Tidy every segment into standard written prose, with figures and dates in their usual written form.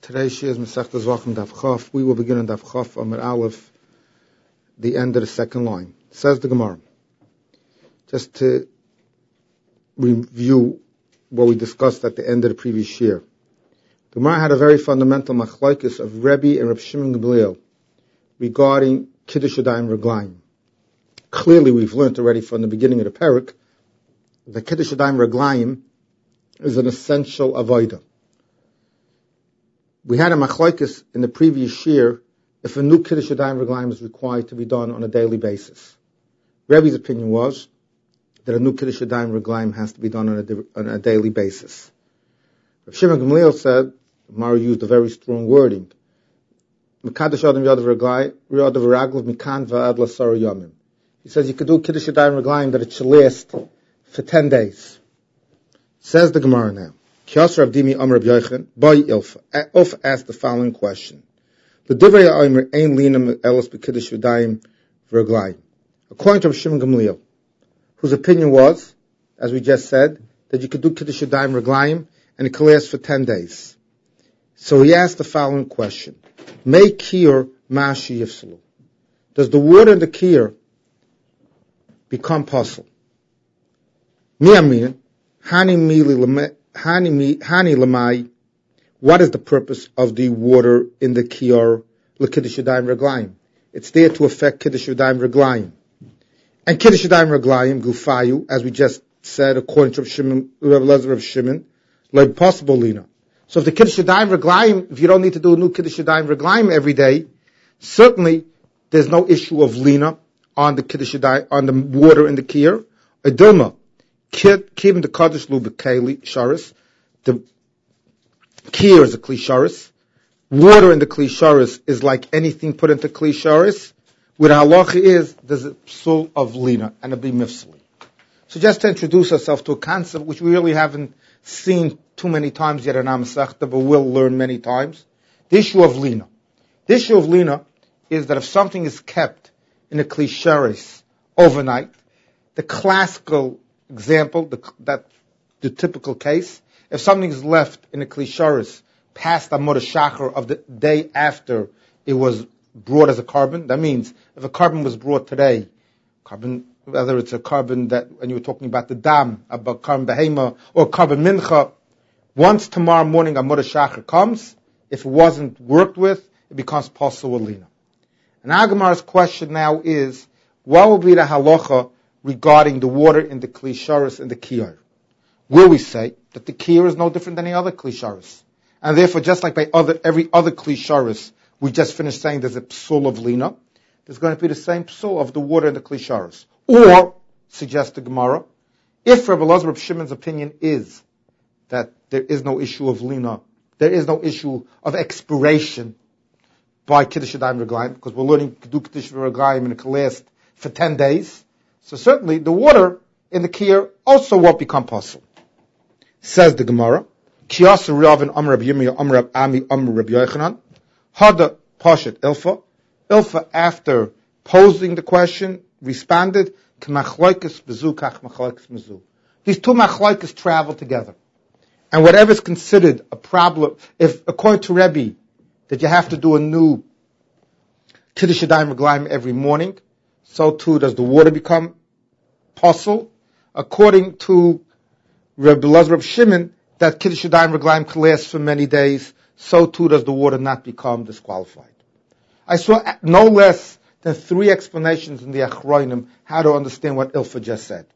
Today's shir is Masechtas Zvachim Daf Chaf. We will begin on Daf Chaf Amar Aleph, the end of the second line. Says the Gemara. Just to review what we discussed at the end of the previous shir. The Gemara had a very fundamental machlokes of Rebbe and Reb Shimon Gamliel regarding Kiddush Yadayim Reglaim. Clearly, we've learned already from the beginning of the parak that Kiddush Yadayim Reglaim is an essential avodah. We had a machlokes in the previous year if a new Kiddush Yadayim Reglaim is required to be done on a daily basis. Rebbe's opinion was that a new Kiddush Yadayim Reglaim has to be done on a daily basis. Rav Shimon Gamliel said, Mara used a very strong wording, he says you could do Kiddush Yadayim Reglaim that it should last for 10 days. Says the Gemara now. Ilfa asked the following question. According to Shimon Gamliel, whose opinion was, as we just said, that you could do Kiddush Yadayim Reglaim and it could last for 10 days. So he asked the following question. May kiyur mashi yifsalu. Does the water in the kiyur become puzzle? Miyamin, hani lamai, what is the purpose of the water in the kiyur l'kiddush yadayim reglaim? It's there to affect kiddush yadayim reglaim. And kiddush yadayim reglaim, gufayu, as we just said, according to Reb Shimon, like possible lina. So if the kiddush yadayim reglaim, if you don't need to do a new kiddush yadayim reglaim every day, certainly there's no issue of lina on the kiddush yadayim, on the water in the kiyur. Adilma, keeping the kaddish lu b'keli sharis. The kiyur is a kli sharis. Water in the kli sharis is like anything put into kli sharis. What halacha is, there's a psul of lina and a b'mifsali. So just to introduce ourselves to a concept which we really haven't seen too many times yet in our Masechta, but we'll learn many times. The issue of lina. The issue of lina is that if something is kept in a kli sharis overnight, the classical example, the typical case, if something is left in a kli sharis past Amud Shachar of the day after it was brought as a carbon, that means if a carbon was brought today, whether it's a carbon that, when you were talking about the dam, about carbon behema, or carbon mincha, once tomorrow morning Amud Shachar comes, if it wasn't worked with, it becomes possible lina. And Agamara's question now is, what will be the halacha regarding the water in the kli sharis and the kiyur? Will we say that the kiyur is no different than any other kli sharis? And therefore, just like by every other kli sharis, we just finished saying there's a psul of lina, there's going to be the same psul of the water in the kli sharis. Or, suggests the Gemara, if Rabbi Elazar Reb Shimon's opinion is that there is no issue of lina, there is no issue of expiration by Kiddush Yadayim Reglaim, because we're learning to do Kiddush Reglaim and it can last for 10 days, so certainly the water in the kiyur also won't become possible. Says the Gemara, Kiyasa Ravin Amr Reb Yirmiyah Amr Reb Ami Amr Reb Yochanan, Hada Pashat Ilfa. Ilfa, after posing the question, responded, K'machloikes bezu kach machloikes mezu. These two machloikes travel together. And whatever is considered a problem, if according to Rebbe, that you have to do a new Kiddush Yadayim Reglaim every morning, so too does the water become possible. According to Rabbi Elazar Reb Shimon, that Kiddush Yadayim Reglaim can last for many days, so too does the water not become disqualified. I saw no less than 3 explanations in the Achronim how to understand what Ilfa just said.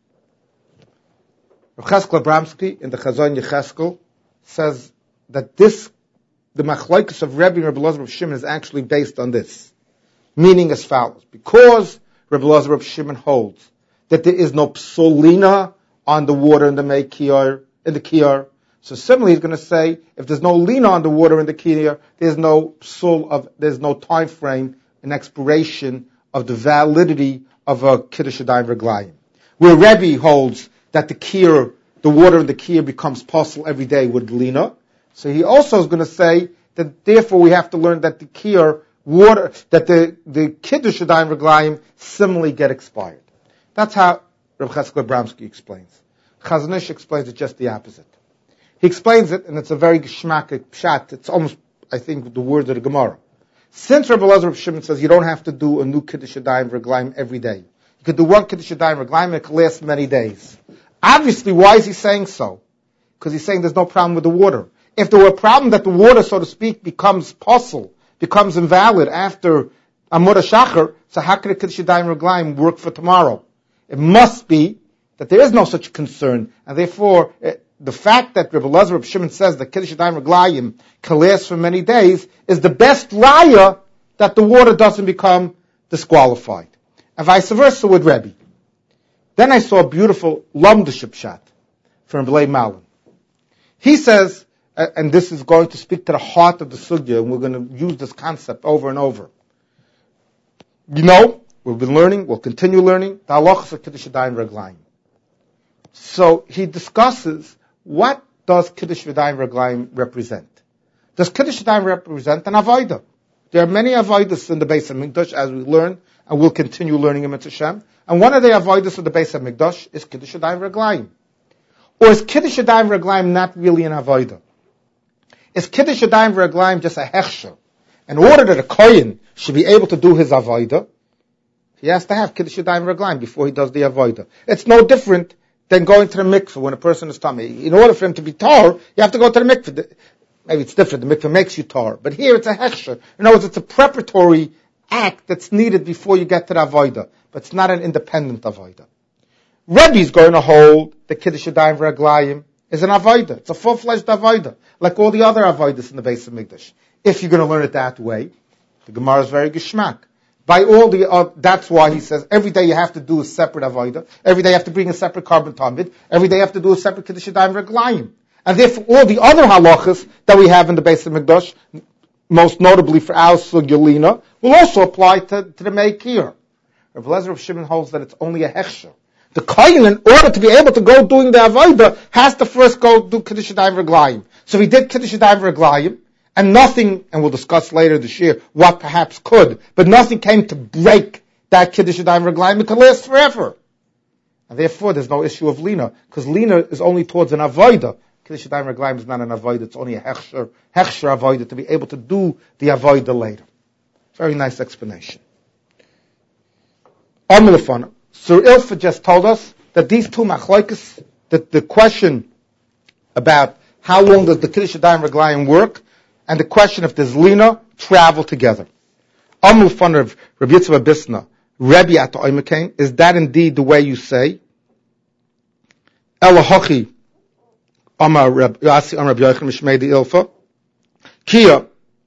Rav Cheskel Abramsky in the Chazon Yecheskel says that the machlokes of Rebbe and Rabbi Elazar Reb Shimon is actually based on this, meaning as follows: because Rabbi Elazar Reb Shimon holds that there is no psolina on the water in the kiyur. So similarly, he's going to say, if there's no lina on the water in the kiyur, there's no time frame, an expiration of the validity of a Kiddush Yadayim Reglaim. Where Rebbe holds that the water in the kiyur becomes possible every day with lina, so he also is going to say that therefore we have to learn that the kiyur water, that the Kiddush Yadayim Reglaim similarly get expired. That's how Rav Cheskel Abramsky explains. Chazon Ish explains it just the opposite. He explains it, and it's a very geschmackig pshat. It's almost I think, the words of the Gemara. Since Rabbi Elazar Reb Shimon says you don't have to do a new Kiddush Yadayim Reglaim every day. You could do one Kiddush Yadayim Reglaim and it could last many days. Obviously, why is he saying so? Because he's saying there's no problem with the water. If there were a problem that the water, so to speak, becomes puzzle, becomes invalid after Amud HaShachar, so how could a Kiddush Yadayim Reglaim work for tomorrow? It must be that there is no such concern, and therefore the fact that Rabbi Elazar Reb Shimon says that Kiddush Yadayim Reglaim can last for many days is the best raya that the water doesn't become disqualified. And vice versa with Rebbe. Then I saw a beautiful Lamdaship shot from Blei Malin. He says, and this is going to speak to the heart of the sugya, and we're going to use this concept over and over. You know, we've been learning, we'll continue learning, the halachas of Kiddush Yadayim Reglaim. So he discusses, what does Kiddush Yadayim Reglaim represent? Does Kiddush Yadayim represent an avodah? There are many avodas in the Beis HaMikdash, as we learn, and we'll continue learning in Mitzvah Shem. And one of the avodas of the Beis HaMikdash is Kiddush Yadayim Reglaim. Or is Kiddush Yadayim Reglaim not really an avodah? Is Kiddush Yadayim Reglaim just a hechsher? In order that a kohen should be able to do his avodah, he has to have Kiddush Yadayim Reglaim before he does the avodah. It's no different than going to the mikveh when a person is tummy. In order for him to be tar, you have to go to the mikveh. Maybe it's different. The mikveh makes you tar. But here it's a hechsher. In other words, it's a preparatory act that's needed before you get to the avodah. But it's not an independent avodah. Rebbe's going to hold the Kiddush Yadayim Reglaim is an avodah. It's a full-fledged avodah, like all the other avodas in the Beis HaMikdash. If you're going to learn it that way, the Gemara is very geschmack. By all the, that's why he says every day you have to do a separate avodah. Every day you have to bring a separate carbon tamid. Every day you have to do a separate Kiddush Yadayim Reglaim. And therefore all the other halachas that we have in the Beis HaMikdash, most notably for our sugya will also apply to the Meikir. Rabbi Elazar Reb Shimon holds that it's only a hechsher. The kohen, in order to be able to go doing the avodah, has to first go do Kiddush Yadayim Reglaim. So he did Kiddush Yadayim Reglaim, and nothing, and we'll discuss later this year what perhaps could, but nothing came to break that Kiddush Yadayim Reglaim. It could last forever. And therefore there's no issue of lina, because lina is only towards an avodah. Kiddush Yadayim Reglaim is not an avodah, it's only a hechsher avodah to be able to do the avodah later. Very nice explanation. Amulafana. Sir Ilfa just told us that these two machlokes, that the question about how long does the Kiddush Yadayim Reglaim work, and the question if there's lina, travel together. Amulafana of Rabbi Yitzchak Bisna, Rebbe at the Oimakain, is that indeed the way you say? Elahochi, Amar Rabbi Yochanan Mishmei the Ilfa, Kia,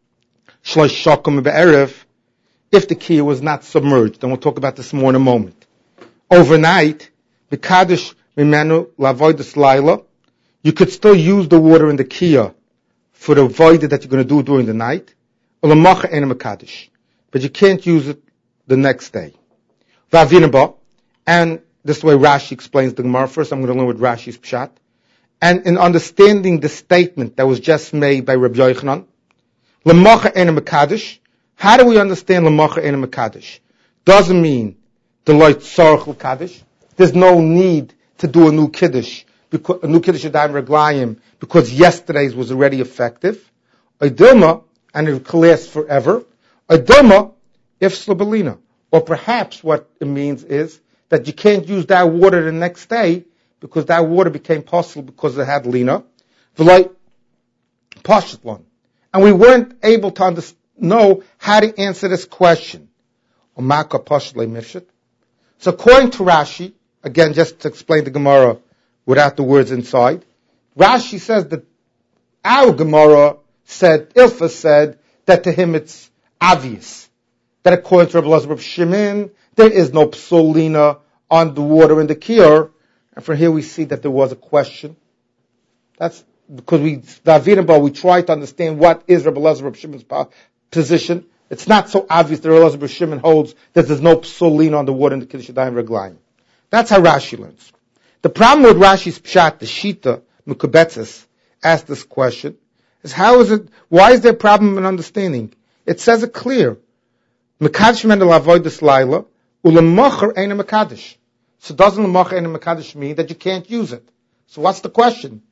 Shlosh Shakum Be'erev, if the Kia was not submerged, and we'll talk about this more in a moment. Overnight, B'Kadosh Mimenu Lavoidas Laila, you could still use the water in the Kia for the void that you're going to do during the night, Ulamacha Enem Mekadosh, but you can't use it the next day. V'avinaba, and this is the way Rashi explains the Gemara. First I'm going to learn with Rashi's Pshat. And in understanding the statement that was just made by Rabbi Yochanan, Lamacha Enem Mekadosh, how do we understand Lamacha Enem Mekadosh? Doesn't mean the light Tzarech L'Kaddish. There's no need to do a new Kiddush, a new Kiddush Yadayim Reglaim, because yesterday's was already effective. Dilma, and it can last forever. Dilma, if Slabelina. Or perhaps what it means is that you can't use that water the next day because that water became possible because it had Lina. The light Pashatlan. And we weren't able to know how to answer this question. Omaka Pashatle Mifshat. So according to Rashi, again just to explain the Gemara without the words inside, Rashi says that our Gemara said, Ilfa said, that to him it's obvious. That according to Rabbi Elazar Reb Shimon, there is no psolina on the water in the Kiyar. And from here we see that there was a question. That's because we try to understand what is Rabbi Elazar Reb Shimon's position. It's not so obvious that Rabbi Elazar Reb Shimon holds that there's no psolina on the water in the Kiddush Yadayim Reglaim. That's how Rashi learns. The problem with Rashi's Pshat, the Shita, Mekubetzes, asked this question, is why is there a problem in understanding? It says it clear. Mekadosh men lavodas laila, ulamacher ain't a mekadosh. So doesn't lamacher ain't a mekadosh mean that you can't use it? So what's the question?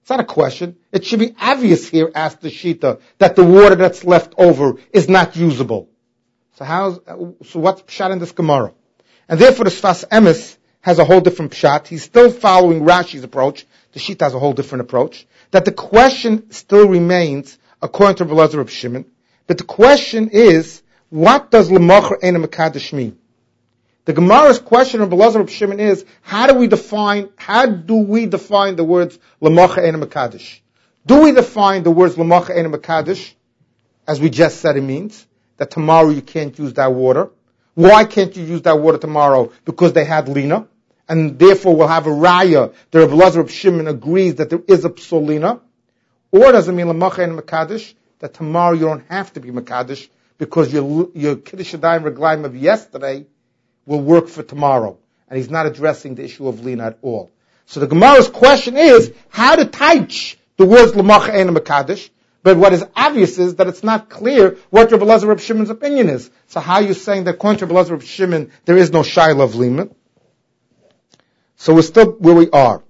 It's not a question. It should be obvious here, asked the Shita, that the water that's left over is not usable. So what's pshat in this Gemara? And therefore the Sfas Emes has a whole different pshat. He's still following Rashi's approach. The Shita has a whole different approach. That the question still remains, according to Rabbi Elazar Reb Shimon, but the question is, what does L'mocher Ein Mekadosh mean? The Gemara's question of Rabbi Elazar Reb Shimon is, how do we define the words L'mocher Ein Mekadosh? Do we define the words L'mocher Ein Mekadosh, as we just said it means, that tomorrow you can't use that water? Why can't you use that water tomorrow? Because they had lina, and therefore we'll have a raya that Rabbi Elazar Reb Shimon agrees that there is a psolina. Or does it mean L'mocher Ein Mekadosh, that tomorrow you don't have to be Mekadosh, because your Kiddush Yadayim Reglaim of yesterday will work for tomorrow. And he's not addressing the issue of lina at all. So the Gemara's question is, how to teach the words L'mocher Ein Mekadosh? But what is obvious is that it's not clear what Rabbi Elazar Reb Shimon's opinion is. So how are you saying that according to Rabbi Elazar Reb Shimon, there is no Shaila of lina? So we're still where we are.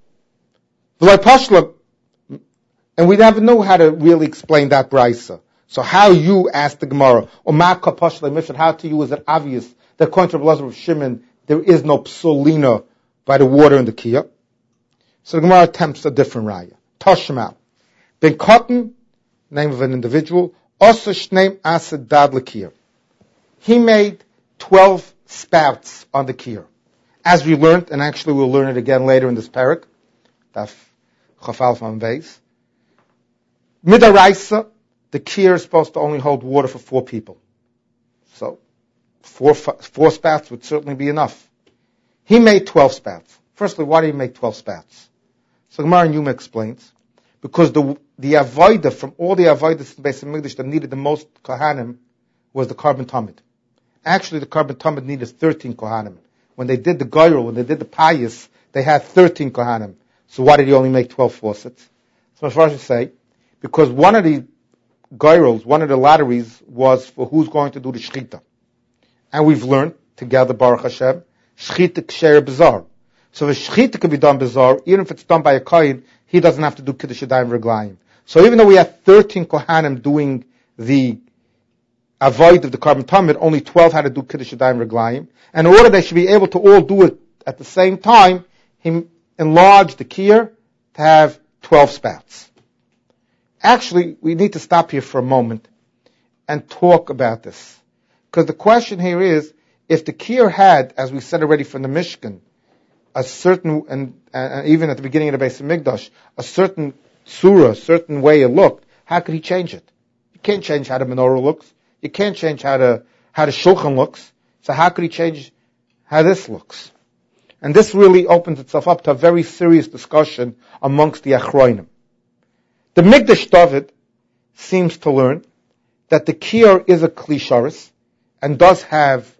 And we never know how to really explain that brisa. So how you ask the Gemara, how to you is it obvious that according to Rabbi Elazar Reb Shimon, there is no psolina by the water in the kiyah? So the Gemara attempts a different raya. Toshmal. Ben Cotton, name of an individual, also shneim asad dad l'kiyah. He made 12 spouts on the kiyah. As we learned, and actually we'll learn it again later in this parak, Daf Chafal Fam Beis. Midaraisa, the kiyah is supposed to only hold water for 4 people. So, four spouts would certainly be enough. He made 12 spouts. Firstly, why did he make 12 spouts? So Gemara in Yuma explains, because the avodah from all the avodas in Beis Hamikdash that needed the most kohanim was the carbon tamid. Actually, the carbon tamid needed 13 kohanim. When they did the goyrel, when they did the payas, they had 13 kohanim. So why did he only make 12 faucets? So as far as I say, because one of the goyrels, one of the lotteries was for who's going to do the shchita. And we've learned together, Baruch Hashem, shchita ksher bizarre. So the shchita could be done bizarre, even if it's done by a kohen, he doesn't have to do Kiddush Yadayim Reglaim. So even though we had 13 Kohanim doing the avoid of the carbon tamid, only 12 had to do Kiddush Yadayim Reglaim. And in order they should be able to all do it at the same time, he enlarged the kiyah to have 12 spouts. Actually, we need to stop here for a moment and talk about this. Because the question here is, if the kiyah had, as we said already from the Mishkan, a certain, and even at the beginning of the Beis Hamikdash, a certain surah, a certain way it looked, how could he change it? You can't change how the menorah looks. You can't change how the shulchan looks. So how could he change how this looks? And this really opens itself up to a very serious discussion amongst the Achroinim. The Mikdash David seems to learn that the kiyah is a klisharis and has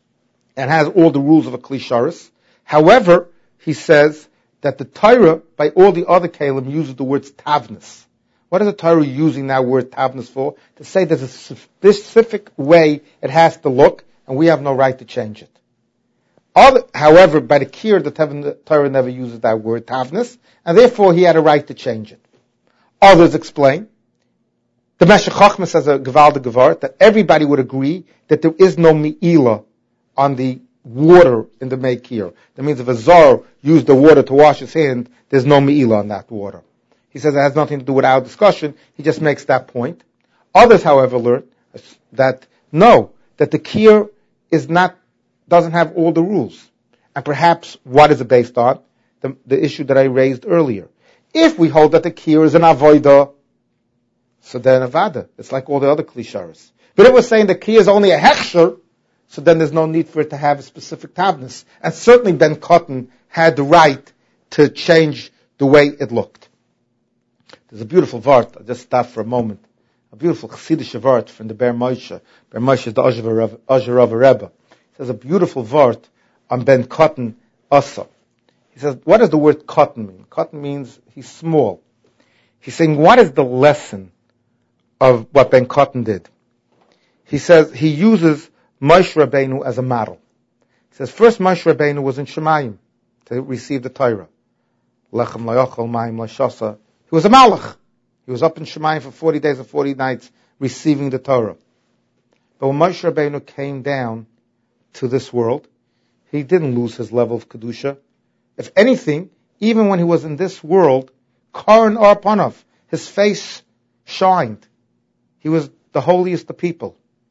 all the rules of a klisharis. However, he says that the Torah, by all the other kalim, uses the words tavnis. What is the Torah using that word tavnis for? To say there's a specific way it has to look, and we have no right to change it. However, by the kiyah, the Torah never uses that word tavnis, and therefore he had a right to change it. Others explain, the Meshech Chochmah says a Gevaldig Gevar, that everybody would agree that there is no mi'ila on the water in the Meikir. That means if a Zar used the water to wash his hand, there's no me'ila on that water. He says it has nothing to do with our discussion, he just makes that point. Others, however, learn that that the kiyah doesn't have all the rules. And perhaps what is it based on? The issue that I raised earlier. If we hold that the kiyah is an avodah, so then avada. It's like all the other klisharis. But if we're saying the kiyah is only a hechsher, so then there's no need for it to have a specific tavnis. And certainly Ben Cotton had the right to change the way it looked. There's a beautiful vart, I'll just stop for a moment. A beautiful Chassidish vart from the Ber Moshe. Ber Moshe is the Azher of a Rebbe. There's a beautiful vart on Ben Cotton Asa. He says, what does the word cotton mean? Cotton means he's small. He's saying, what is the lesson of what Ben Cotton did? He says, he uses Moshe Rabbeinu as a model. He says, first Moshe Rabbeinu was in Shemayim to receive the Torah. Lechem layachal, mayim lashasa, He was a malach. He was up in Shemayim for 40 days and 40 nights receiving the Torah. But when Moshe Rabbeinu came down to this world, he didn't lose his level of Kedusha. If anything, even when he was in this world, Karan Arpanav, his face shined. He was the holiest of people.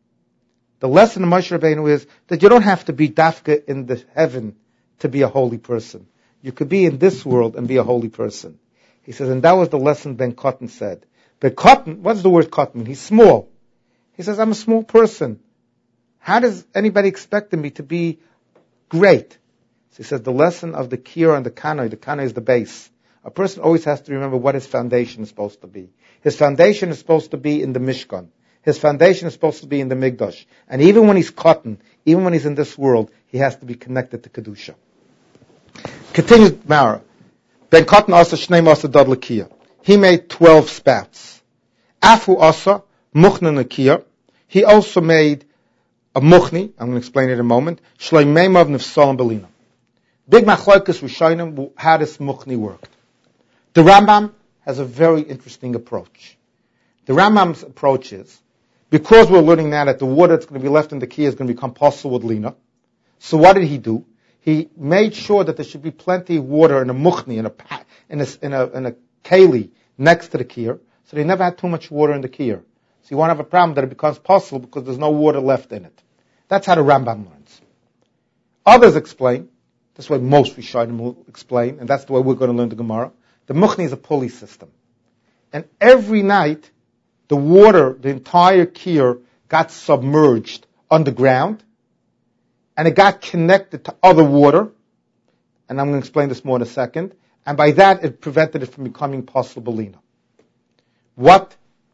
The lesson of Moshe Rabbeinu is that you don't have to be dafka in the heaven to be a holy person. You could be in this world and be a holy person. He says, and that was the lesson Ben Cotton said. Ben Cotton, what does the word Cotton mean? He's small. He says, I'm a small person. How does anybody expect me to be great? So he says, the lesson of the Kira and the Kanoi is the base. A person always has to remember what his foundation is supposed to be. His foundation is supposed to be in the Mishkan. His foundation is supposed to be in the Mikdash. And even when he's Cotton, even when he's in this world, he has to be connected to Kedusha. Continues Mara. Ben Cotton also Shnei Asa Dad Lakia. He made 12 spouts. Afu Asa Muchna Nakia. He also made a Muchni. I'm going to explain it in a moment. Shlei Meimav Nifsalam Belina. Big Machlokes Rishonim, how this Muchni worked. The Rambam has a very interesting approach. The Rambam's approach is, because we're learning now that the water that's going to be left in the kiyah is going to become possible with lina, so what did he do? He made sure that there should be plenty of water in a muchni, in a keli next to the kiyah, so they never had too much water in the kiyah. So you won't have a problem that it becomes possible because there's no water left in it. That's how the Rambam learns. Others explain, that's why most Rishonim will explain, and that's the way we're going to learn the Gemara. The muchni is a pulley system. And every night, the water, the entire kiyah, got submerged underground, and it got connected to other water, and I'm going to explain this more in a second, and by that it prevented it from becoming possible lina. What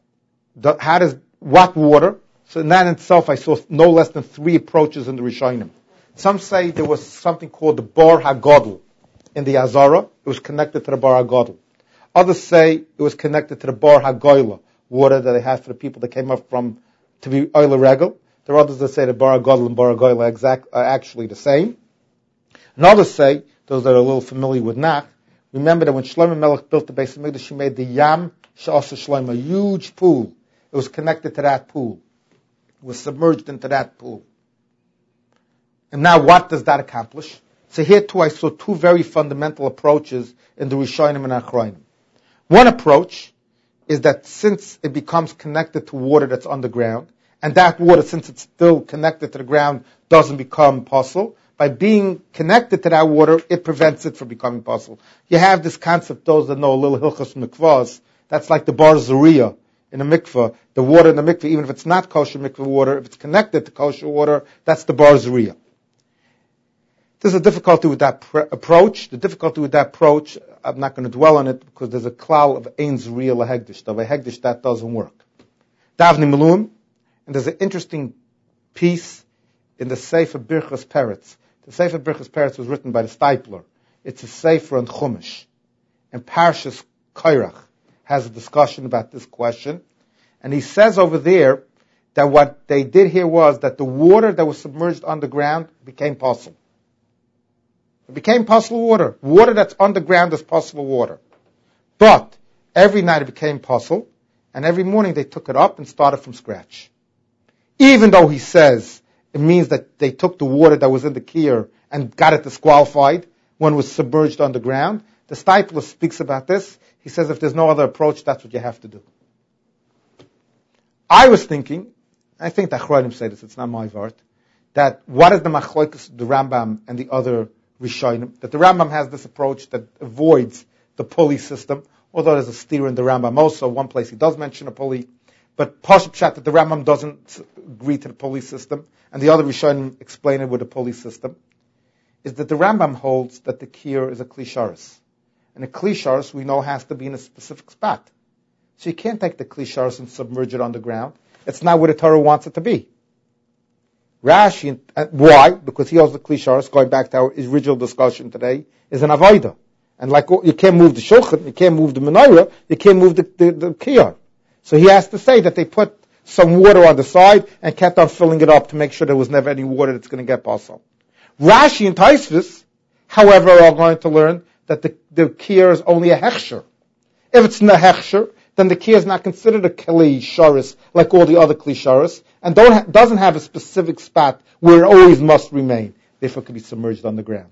water? So in that itself I saw no less than 3 approaches in the Rishonim. Some say there was something called the Bar HaGodl in the Azara. It was connected to the Bar HaGodl. Others say it was connected to the Bar HaGoyla, water that they had for the people that came up to be Oila Regel. There are others that say the Bar HaGodl and Bar HaGoyla are actually the same. And others say, those that are a little familiar with Nach, remember that when Shlomo Melech built the Beis HaMikdash, he made the Yam She'asa Shlomo, a huge pool. It was connected to that pool. It was submerged into that pool. And now what does that accomplish? So here too I saw 2 very fundamental approaches in the Rishonim and Achronim. One approach is that since it becomes connected to water that's underground, and that water, since it's still connected to the ground, doesn't become possible, by being connected to that water, it prevents it from becoming possible. You have this concept, those that know a little Hilchos Mikvahs, that's like the Bar Zuriya in a mikvah. The water in the mikvah, even if it's not kosher mikvah water, if it's connected to kosher water, that's the Bar Zuriya. There's a difficulty with that approach. The difficulty with that approach, I'm not going to dwell on it because there's a klal of ein zuriya lahegdish. Of a hegdish, that doesn't work. Davni Malum, and there's an interesting piece in the Sefer Birchas Peretz. The Sefer Birchas Peretz was written by the Stipler. It's a Sefer on Chumash. And Parshas Kairach has a discussion about this question. And he says over there that what they did here was that the water that was submerged underground became possible. It became possible water. Water that's underground is possible water. But every night it became possible, and every morning they took it up and started from scratch. Even though he says it means that they took the water that was in the kiyah and got it disqualified when it was submerged underground, the Stipler speaks about this. He says if there's no other approach, that's what you have to do. I was thinking, I think the Achronim say this, it's not my word, that what is the machlokes, the Rambam and the other Rishonim, that the Rambam has this approach that avoids the pulley system, although there's a steer in the Rambam also. One place he does mention a pulley, but Pashup Pshat that the Rambam doesn't agree to the pulley system, and the other Rishonim explain it with a pulley system, is that the Rambam holds that the kiyah is a klisharis. And a klisharis, we know, has to be in a specific spot. So you can't take the klisharis and submerge it underground. It's not where the Torah wants it to be. Rashi, why? Because he holds the klisharis, going back to our original discussion today, is an avodah. And like you can't move the shulchan, you can't move the menorah, you can't move the kiyah. So he has to say that they put some water on the side and kept on filling it up to make sure there was never any water that's going to get possible. Rashi and Taisvis, however, are going to learn that the kiyah is only a hechsher. If it's nehechsher, then the kiyah is not considered a kli sharis like all the other kli sharis, and doesn't have a specific spot where it always must remain. Therefore, it could be submerged on the ground.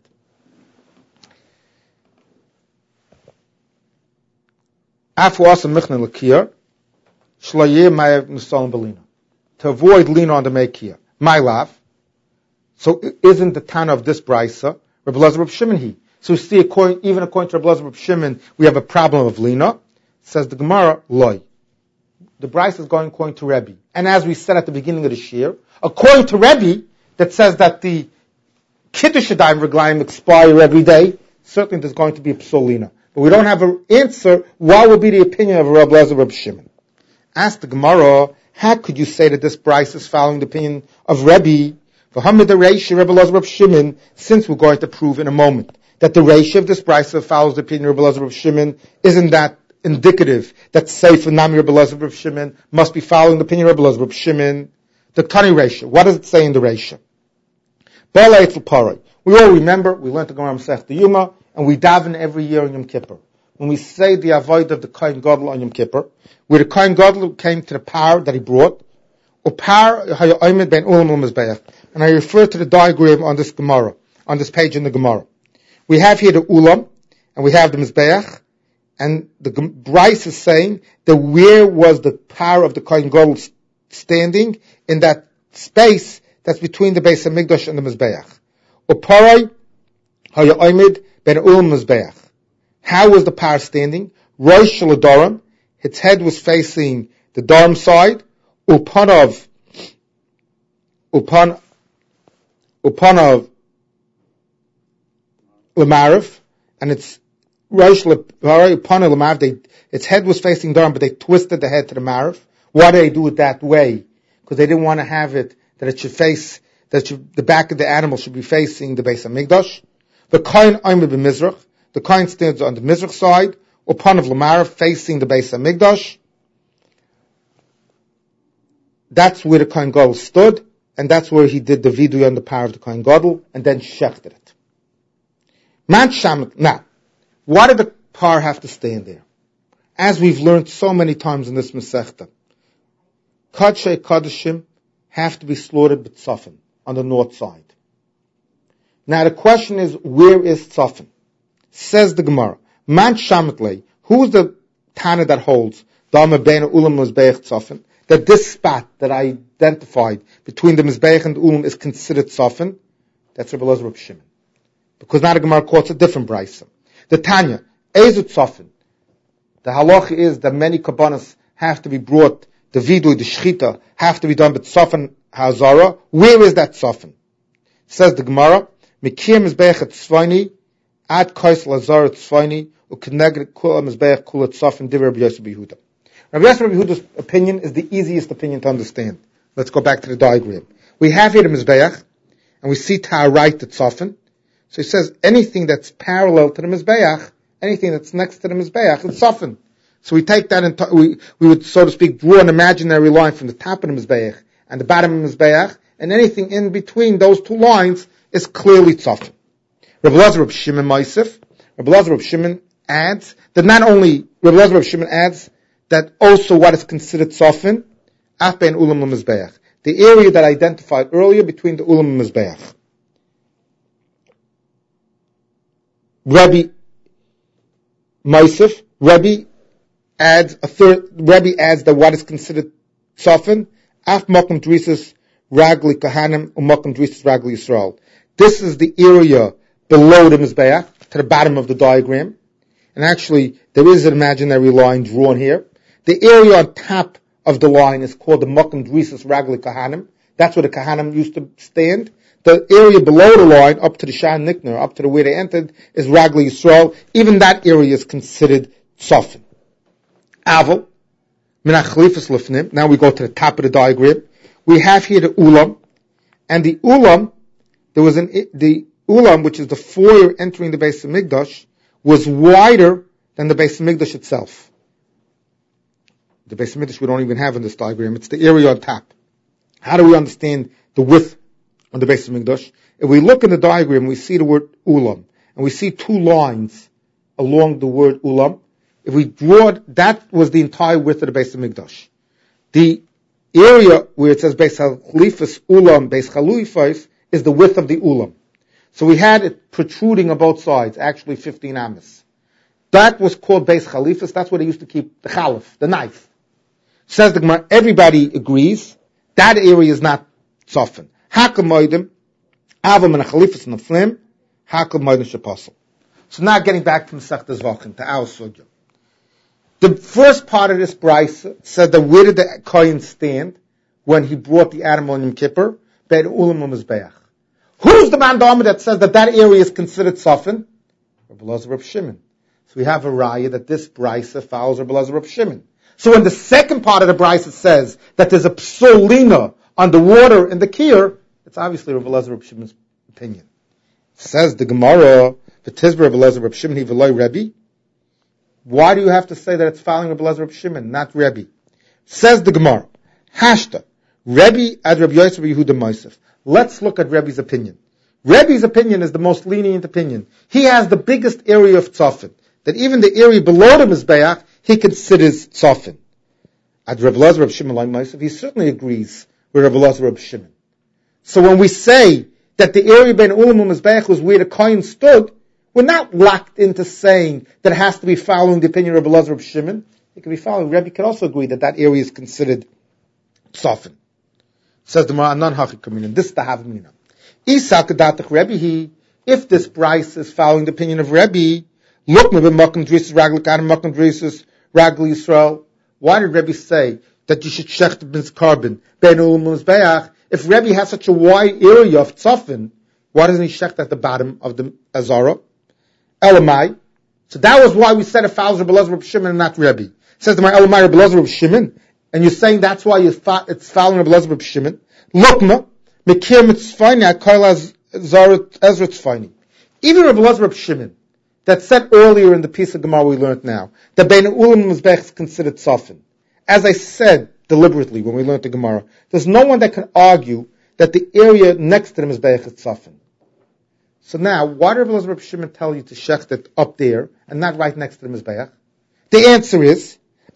To avoid lina on the mekiyah. My lav. So isn't the Tana of this brisa Rabbi Elazar Reb Shimon he? So we see even according to Rabbi Elazar Reb Shimon, we have a problem of lina. Says the Gemara, loy. The brisa is going according to Rebbe. And as we said at the beginning of the shir, according to Rebbe, that says that the Kiddush Yadayim Reglaim expire every day, certainly there's going to be a psolina. But we don't have an answer. What would be the opinion of Rabbi Elazar Reb Shimon? Ask the Gemara, how could you say that this brisa is following the opinion of Rebbe? For Hamid the Reish, Rabbi Elazar Reb Shimon, since we're going to prove in a moment that the Reish of this brisa follows the opinion of Rabbi Elazar Reb Shimon, isn't that indicative that Sefer Nami Rabbi Elazar Reb Shimon must be following the opinion of Rabbi Elazar Reb Shimon? The Tani Reish, what does it say in the Reish? We all remember, we learned the Gemara Masech the Yuma, and we daven every year on Yom Kippur. When we say the avoid of the Kohen Gadol on Yom Kippur, where the Kohen Gadol came to the power that he brought, and I refer to the diagram on this Gemara, on this page in the Gemara. We have here the Ulam, and we have the Mizbeach, and the Bryce is saying that where was the power of the Kohen Gadol standing in that space that's between the Beis HaMikdash and the Mizbeach. Uparai haya'omed ben Ulam Mizbeach. How was the power standing? Rosh Shaladoram, its head was facing the Dharam side, Upanav Lamarav, and its Rosh Upanav Lamarav, its head was facing Dharam, but they twisted the head to the Marav. Why did they do it that way? Because they didn't want to have it that it should face, the back of the animal should be facing the Beis HaMikdash. The Kohen Omer b'Mizrach, the Kohen stands on the Mizrach side, Upanav Lamarav, facing the Beis HaMikdash. That's where the Kohen Gadol stood, and that's where he did the vidui on the power of the Kohen Gadol, and then shechted it. Now, why did the power have to stand there? As we've learned so many times in this Masechta, Kadshei Kadashim have to be slaughtered with Tzafin, on the north side. Now the question is, where is Tzafin? Says the Gemara, Man Shamatlei, who's the Tana that holds, Dama Bein Ulam Mizbeach Tzafin, that this spot that I identified between the Mizbeach and the Ulam is considered Tzafin? That's Rabbi Elazar Reb Shimon. Because now the Gemara quotes a different brisa. The Tanya, Ezut Tzafin. The halacha is that many kabbanas have to be brought, the vidui, the shchita, have to be done with Tzafin Hazara. Where is that Tzafin? Says the Gemara, Mikir Mizbeach Tzvayni, Ad Kais Lazar Tzvayni, Ukeneged Kula Mizbeach Kula Tzafin, Divrei Rabbi Yosef Yehuda. Rabbi Yosef Yehuda's opinion is the easiest opinion to understand. Let's go back to the diagram. We have here the Mizbeach, and we see to our right the Tzafin. So he says anything that's parallel to the Mizbeach, anything that's next to the Mizbeach, it's Tzafin. So we take that and we would, so to speak, draw an imaginary line from the top of the Mizbeach and the bottom of the Mizbeach, and anything in between those two lines is clearly Tzafin. Rabbi Elazar Reb Shimon Ma'asif, Rabbi Elazar Reb Shimon adds that not only, Rabbi Elazar Reb Shimon adds that also what is considered Tzafin, Af Ben Ulam Mizbeach, the area that I identified earlier between the Ulam and Mizbeach. Rabbi Ma'asif, Rabbi adds that what is considered Tzafin, Af Makom Drisas Ragli Kahanim Umakom Drisas Ragli Yisrael. This is the area below the Mizbeach, to the bottom of the diagram. And actually, there is an imaginary line drawn here. The area on top of the line is called the Makom Drisas Ragli Kahanim. That's where the Kahanim used to stand. The area below the line, up to the Shan Nikner, up to the where they entered, is Ragli Yisrael. Even that area is considered Tzafin. Aval, Minach Chalifas Lifnim. Now we go to the top of the diagram. We have here the Ulam, and the Ulam, the Ulam, which is the foyer entering the Beis HaMikdash, was wider than the Beis HaMikdash itself. The Beis HaMikdash we don't even have in this diagram. It's the area on top. How do we understand the width on the Beis HaMikdash? If we look in the diagram, we see the word Ulam, and we see two lines along the word Ulam. if we draw, that was the entire width of the Beis Hamikdash. The area where it says Beis Chalifas Ulam, Beis Chalifas, is the width of the Ulam. So we had it protruding on both sides, actually 15 amas. That was called Beis Chalifas. That's where they used to keep the chalif, the knife. Says the Gemara, everybody agrees that area is not tzafin. Hakam moedim, avam and a chalifas and a flim, hakam moedim shepasul. So now getting back to Masechtas Zvachim, to our sugya. The first part of this brisa said that where did the Kohen stand when he brought the animal on Yom Kippur? Be'er ulam u'mizbeach. Who's the man that says that area is considered tzafin? Rabbi Elazar Reb Shimon. So we have a raya that this brisa follows Rabbi Elazar Reb Shimon. So when the second part of the brisa says that there's a psolina on the water in the kir, it's obviously Rabbi Elazar Reb Shimon's opinion. Says the Gemara, v'tizber Rabbi Elazar Reb Shimon, he v'loi Rebbe. Why do you have to say that it's following Rabbi Elazar Reb Shimon, not Rebbe? Says the Gemara, Hashta, Rebbe ad Rabbi Yosef Yehuda Mosef. Let's look at Rebbe's opinion. Rebbe's opinion is the most lenient opinion. He has the biggest area of tzafin, that even the area below the Mizbeach, he considers tzafin. Ad Rabbi Elazar Reb Shimon like Mosef, he certainly agrees with Rabbi Elazar Reb Shimon. So when we say that the area ben Ulam and Mizbeach was where the Kohen stood, we're not locked into saying that it has to be following the opinion of Rabbi Elazar Reb Shimon. It can be following. Rebbe can also agree that that area is considered tzafin. Says the Gemara, non hachik kamina. This is the havmina. Isa kedatach Rebbe. If this price is following the opinion of Rebbe, look me b'makom drisus raglik adam makom drisus ragli Yisrael. Why did Rebbe say that you should shech the carbon ben ulam mizbeach? If Rebbe has such a wide area of tzafin, why doesn't he shech at the bottom of the azara? Elamai. So that was why we said it follows Rabbi Elazar Reb Shimon and not Rebbe. Says to my Elamai Rabbi Elazar Reb Shimon, and you're saying that's why it's following Rabbi Elazar Reb Shimon. Lokma mekir mitzvayni akoil Ezra tzvayni. Even Rabbi Elazar Reb Shimon, that said earlier in the piece of Gemara we learned now, that bein ulam mizbech is considered tzafin. As I said deliberately when we learned the Gemara, there's no one that can argue that the area next to the mizbech is tzafin. So now, why did Rabbi Elazar Reb Shimon tell you to shecht it up there and not right next to the mizbech? The answer is,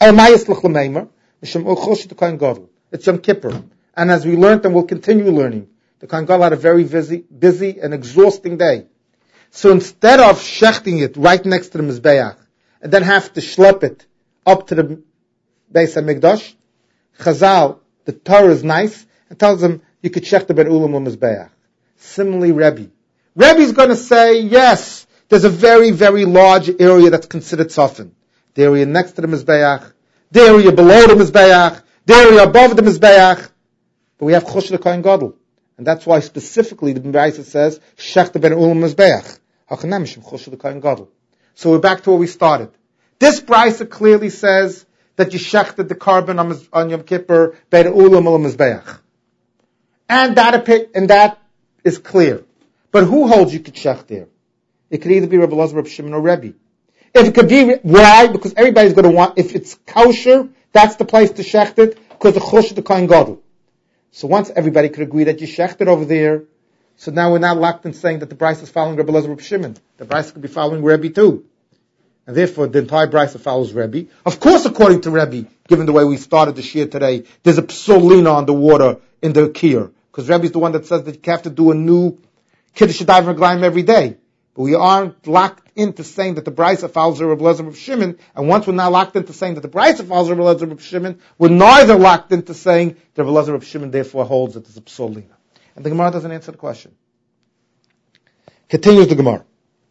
it's Yom Kippur. And as we learned and we'll continue learning, the Kohen Gadol had a very busy and exhausting day. So instead of shechting it right next to the Mizbeach, and then have to schlep it up to the Beis HaMikdash, Chazal, the Torah is nice, and tells them you could shech the Ben Ulam Mizbeach. Similarly, Rebbe's going to say, yes, there's a very, very large area that's considered tzafin. The area next to the Mizbeach, the area below the Mizbeach, the area above the Mizbeach. But we have Chosh the Kohen Gadol. And that's why specifically the Brisa says, Shech ben Ulam Mizbeach. Hachanamishim Chosh the Kohen Gadol. So we're back to where we started. This Brisa clearly says that you shechted the carbon on Yom Kippur, ben Ulam Mizbeach. And that is clear. But who holds you could shech there? It could either be Rabbi Elazar Reb Shimon or Rebbe. If it could be, why? Because everybody's going to want, if it's kosher, that's the place to shecht it, because the Chosh the Kohen Gadol. So once everybody could agree that you shecht it over there, so now we're not locked in saying that the Brisa is following Rabbi Elazar Reb Shimon. The Brisa could be following Rebbe too. And therefore the entire Brisa follows Rebbe. Of course, according to Rebbe, given the way we started the Shir today, there's a psolina on the water in the kir. Because Rebbe is the one that says that you have to do a new Kiddush Yadayim Reglaim every day. But we aren't locked into saying that the Brisa follows Rabbi Elazar Reb Shimon, and once we're not locked into saying that the Brisa follows Rabbi Elazar Reb Shimon, we're neither locked into saying that Rabbi Elazar Reb Shimon therefore holds that there's a psolina. And the Gemara doesn't answer the question. Continues the Gemara.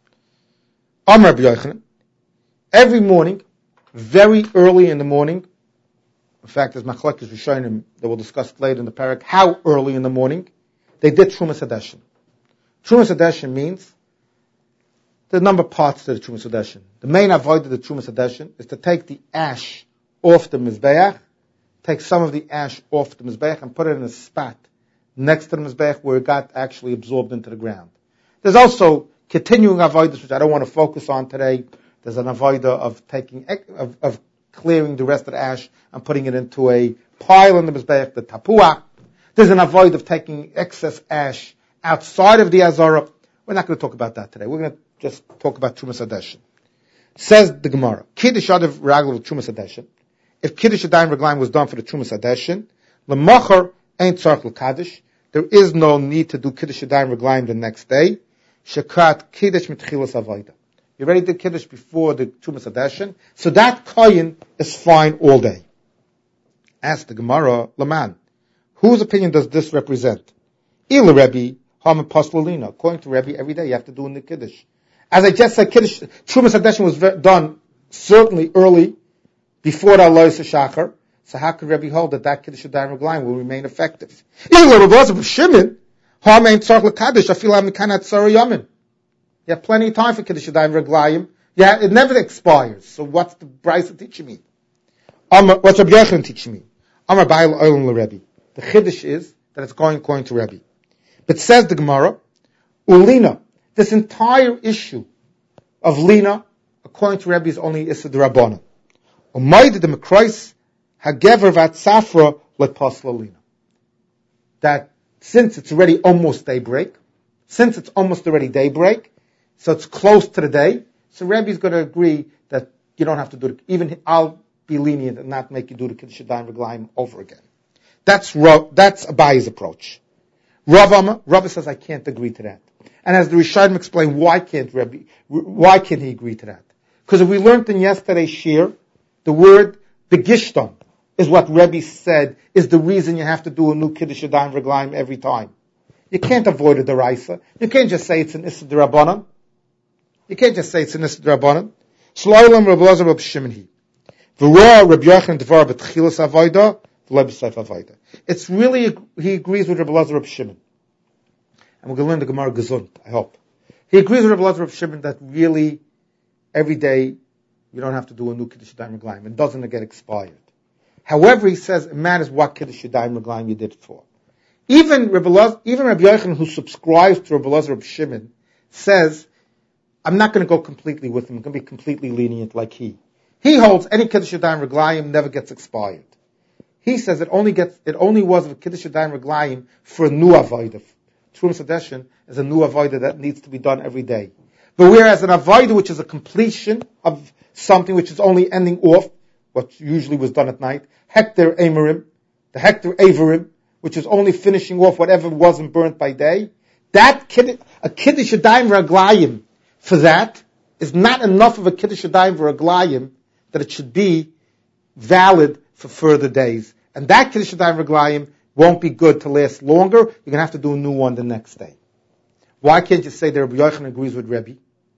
Amar Rabbi Yochanan, every morning, very early in the morning, in fact, there's Machlekes Rishonim that we'll discuss later in the parak, how early in the morning, they did Trumas Hadeshin. Trumas Hadeshin means there are a number of parts to the Trumas Hadeshin. The main avoid of the Trumas Hadeshin is to take the ash off the Mizbeach, take some of the ash off the Mizbeach and put it in a spot next to the Mizbeach where it got actually absorbed into the ground. There's also continuing avoiders, which I don't want to focus on today. There's an avoider of taking, of clearing the rest of the ash and putting it into a pile in the Mizbeach, the tapuah. There's an avoid of taking excess ash outside of the Azara. We're not going to talk about that today. We're going to just talk about Trumas Hadeshin. Says the Gemara, Kiddush Adav Raglav Trumas Hadeshin. If Kiddush Adayim Reglaim was done for the Trumas Hadeshin, L'machar ain't tzarch l'kaddish. There is no need to do Kiddush Adayim Reglaim the next day. Shekat Kiddush mitchilas avoda. You already did Kiddush before the Trumas Hadeshin, so that koyin is fine all day. Ask the Gemara, Laman, whose opinion does this represent? Il Rebbe, Hama Paslalina. According to Rebbe, every day you have to do in the Kiddush. As I just said, Kiddush, Trumas Hadeshin was done certainly early, before the Alois Shachar. So how could Rebbe hold that Kiddush Adayim Reglaim will remain effective? Il Rebbe of Shimon, Hama ain't tzarch l'kaddish, afil amikanat tzara yamin. You have plenty of time for Kiddush Adayim Reglaim. Yeah, it never expires. So what's the Brisa teaching me? What's Rabbi Yochanan teaching me? Amar Ba'il Olam LeRebbe. The Chiddush is that it's going according to Rebbe. But says the Gemara, Ulina, this entire issue of Lina, according to Rebbe, is only Issa D'Rabbanan. Umayda the Mekrais Hagever Vatsafra Let Pasla Lina. That since it's already almost daybreak, so it's close to the day, so Rebbe is going to agree that you don't have to do it. Even I'll be lenient and not make you do the Kiddush Adayim Reglaim over again. That's Abayi's approach. Rava says I can't agree to that. And as the Rishonim explain, why can't he agree to that? Because if we learned in yesterday's shir, the word begishtam is what Rebbe said is the reason you have to do a new Kiddush Adayim Reglaim every time. You can't avoid a deraisa. You can't just say it's an Issa D'Rabbanan. Shloilam Rabbi Elazar Rabbi Shimon he. V'roa Rabbi Yochanan Devar b'tchilas avoda v'lo b'seif avoda. It's really, he agrees with Rabbi Elazar Rabbi Shimon. And we're going to learn the Gemara Gesund, I hope. He agrees with Rabbi Elazar Rabbi Shimon that really every day you don't have to do a new Kiddush Adayim Reglaim. It doesn't get expired. However, he says it matters what Kiddush Adayim Reglaim you did it for. Even Rabbi Yochanan, who subscribes to Rabbi Elazar Rabbi Shimon, says, I'm not going to go completely with him. I'm going to be completely lenient like he. He holds any Kiddush Adayim Reglaim never gets expired. He says it only was a Kiddush Adayim Reglaim for a new avodah. Trumas Hadeshin is a new avodah that needs to be done every day. But whereas an avodah, which is a completion of something which is only ending off, what usually was done at night, Hekter Averim, which is only finishing off whatever wasn't burnt by day, a Kiddush Adayim Reglaim for that is not enough of a Kiddush Adayim Reglaim that it should be valid for further days. And that Kiddush Adayim Reglaim won't be good to last longer. You're going to have to do a new one the next day. Why can't you say that Rabbi Yochanan agrees with Rebbe?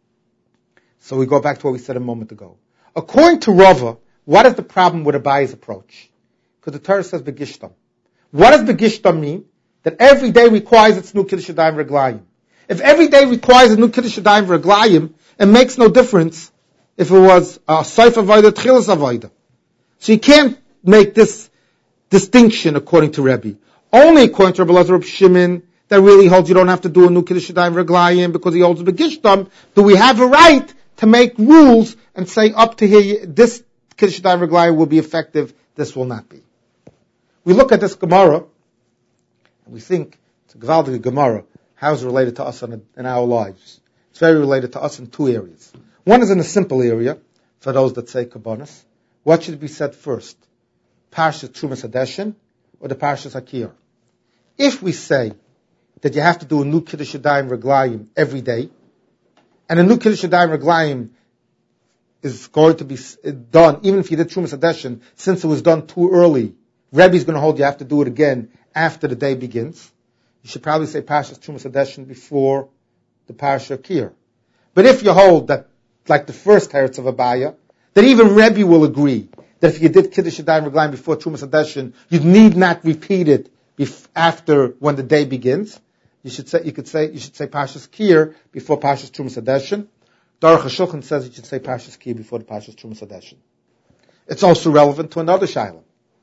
So we go back to what we said a moment ago. According to Rava, what is the problem with Abayi's approach? Because the Torah says Begishtam. What does Begishtam mean? That every day requires its new Kiddush Adayim Reglaim. If every day requires a new Kiddush Adayim Reglaim, it makes no difference if it was a Seif Avodah, Tchilas Avodah. So you can't make this distinction according to Rebbe. Only according to Rabbi Elazar Rabbi Shimon, that really holds you don't have to do a new Kiddush Adayim Reglaim because he holds Begishtam, do we have a right to make rules and say up to here, this Kiddush Adayim Reglaim will be effective, this will not be. We look at this Gemara, and we think it's a Gevaldige Gemara. How is it related to us in our lives? It's very related to us in two areas. One is in a simple area, for those that say Kabbanis. What should be said first? Parshas Trumas Hadeshin or the Parshas Hakir? If we say that you have to do a new Kiddush Adayim Reglaim every day, and a new Kiddush Adayim Reglaim is going to be done, even if you did Trumas Hadeshin, since it was done too early, Rebbe is going to hold you have to do it again after the day begins. You should probably say Parshas Trumas Hadeshin before the Parasha Kir. But if you hold that, like the first Teretz of Abaya, that even Rebbe will agree that if you did Kiddush Adayim Reglaim before Trumas Hadeshin, you need not repeat it after when the day begins. You should say Parshas Kir before Parshas Trumas Hadeshin. Aruch HaShulchan says you should say Parshas Kir before the Parshas Trumas Hadeshin. It's also relevant to another Shaila.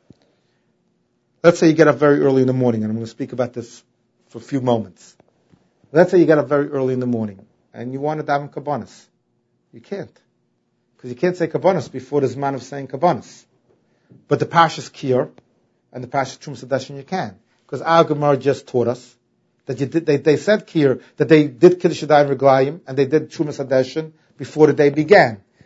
Let's say you get up very early in the morning, and I'm going to speak about this for a few moments. Let's say you get up very early in the morning, and you want to daven Kabbanis. You can't. Because you can't say Kabbanis before the Zman of saying Kabbanis. But the Parshas Kir and the Parshas Trumas Hadeshin you can. Because our Gemara just taught us that they said Kir, that they did Kiddush Adayim Reglaim, and they did Trumas Hadeshin before the day began.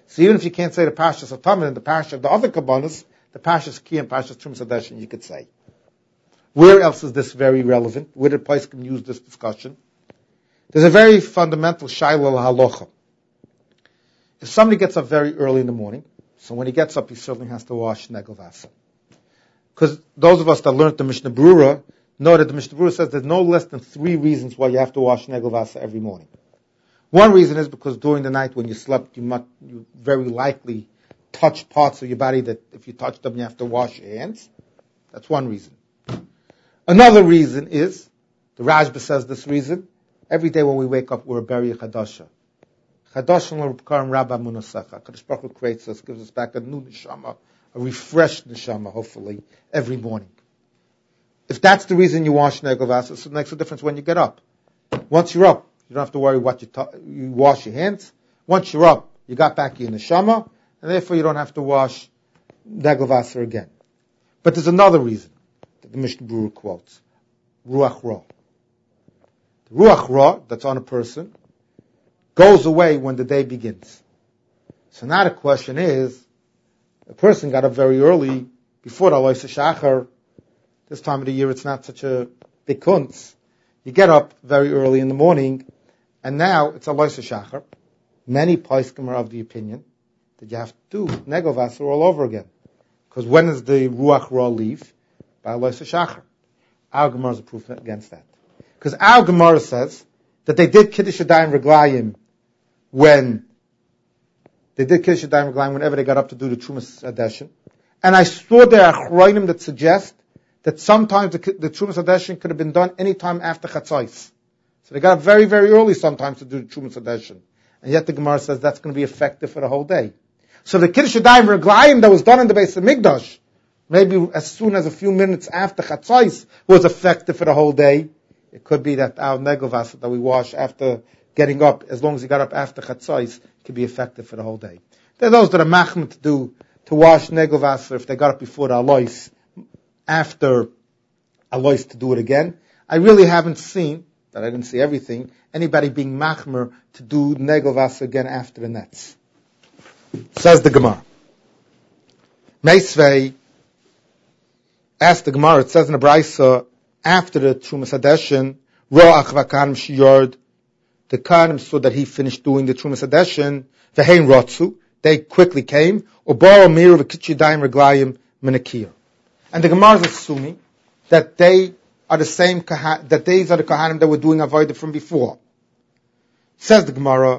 So even if you can't say the Parshas Atamid and the Parsha of the other Kabbanas, the Parshas Ki and Parshas Trumas Hadeshin you could say. Where else is this very relevant? Where did Poskim use this discussion? There's a very fundamental Shaila Halacha. If somebody gets up very early in the morning, so when he gets up, he certainly has to wash Negel Vasa. Because those of us that learned the Mishnah Berurah know that the Mishnah Berurah says there's no less than 3 reasons why you have to wash Negel Vasa every morning. One reason is because during the night when you slept, you very likely touch parts of your body that if you touch them, you have to wash your hands. That's one reason. Another reason is, the Rashba says this reason, every day when we wake up, we're a Beri Chadasha. Chadasha l'Rabkarim Rabba Munasecha. Kadosh Baruch Hu creates us, gives us back a new neshama, a refreshed neshama, hopefully, every morning. If that's the reason you wash Negel Vasa, it makes a difference when you get up. Once you're up, you don't have to worry what you wash your hands. Once you're up, you got back your neshama, and therefore you don't have to wash Negel Vasa again. But there's another reason that the Mishnah Berurah quotes. Ruach Ra. The Ruach Ra that's on a person goes away when the day begins. So now the question is, a person got up very early, before the Alois Shachar. This time of the year it's not such a big kunz. You get up very early in the morning, and now it's Alois Shachar. Many poskim are of the opinion that you have to do Negel Vasa all over again. Because when does the Ruach Ra leave? By Alois Shachar. Our Gemara is a proof against that. Because our Gemara says that they did Kiddush Yadayim Reglayim whenever they got up to do the Trumas Hadeshin. And I saw there Achroinim that suggest that sometimes the Trumas Hadeshin could have been done any time after Chatzos. So they got up very, very early sometimes to do the Trumas Hadeshin. And yet the Gemara says that's going to be effective for the whole day. So the Kiddush Yadayim Reglayim that was done in the Beis Hamikdash, maybe as soon as a few minutes after Chatzos, was effective for the whole day. It could be that our Negel Vasa that we wash after getting up, as long as you got up after Chatzos, could be effective for the whole day. There are those that are machmir to wash Negel Vasa if they got up before the Alois, after Alois to do it again. I really haven't seen, that I didn't see everything, anybody being machmir to do Negel Vasa again after the nets. Says the Gemara. Meisvei asked the Gemara, it says in the Braisa, after the Trumas Hadeshin, Ro'ach v'kanim shiyord, the Kahanim saw that he finished doing the Trumas Hadeshin, v'hein rotzu, they quickly came, u'baro miru v'kitch yadayim reglayim menakir. And the Gemara is assuming that they are the same, that these are the Kahanim that were doing Avodah from before. Says the Gemara,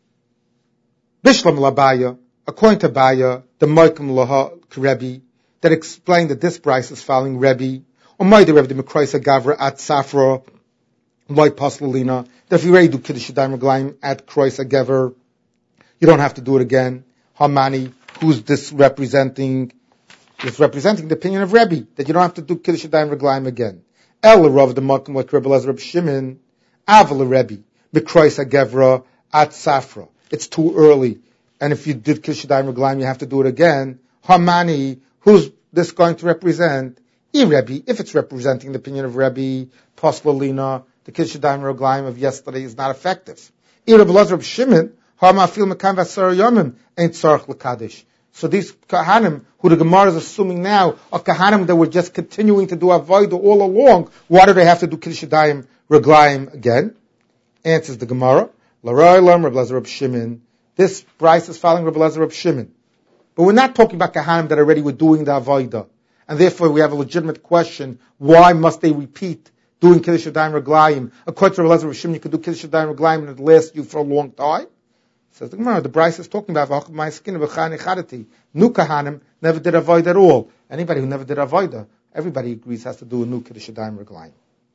Bishlam Labaya, according to Baya, the Moikim Laha Rebbe, that explained that this price is following Rebbe, or Maida Rebbe the Mekroisa Gavra at Safra, like Paslalina, that if you already do Kiddush Yadayim Reglayim at Kroisa Gever, you don't have to do it again. Hamani, who's this representing? It's representing the opinion of Rebbe, that you don't have to do Kiddush Yadayim Reglayim again. El Rav the Makim like Rebbe Lezer Shimon, Aval Rebbe, Mekroisa Gevra at Safra. It's too early. And if you did Kiddush Yadayim Reglayim, you have to do it again. Hamani, who's this going to represent? Rebbe, if it's representing the opinion of Rebbe, Paslalina, the Kiddush Yadayim Reglayim of yesterday is not effective. Rebbe Lezer Shimon, Hamafil Mekam Vasar Yomim, ain't Tzarech L'Kadish. So these Kahanim, who the Gemara is assuming now, are Kahanim that were just continuing to do Avodah all along. Why do they have to do Kiddush Yadayim Reglayim again? Answers the Gemara, L'Roi Lam Rebbe Lezer Shimon. This price is following Rebbe Lezer Shimon. But we're not talking about Kahanim that already were doing the Avodah. And therefore we have a legitimate question, why must they repeat doing Kiddush Yadayim Reglayim? According to Rebbe Lezer Shimon, you could do Kiddush Yadayim Reglayim and it lasts you for a long time. Says the Gemara, the Bryce is talking about my skin of a new Kahanim never did avoid at all. Anybody who never did avoid, everybody agrees has to do a new Kiddush Yadayim Reglayim.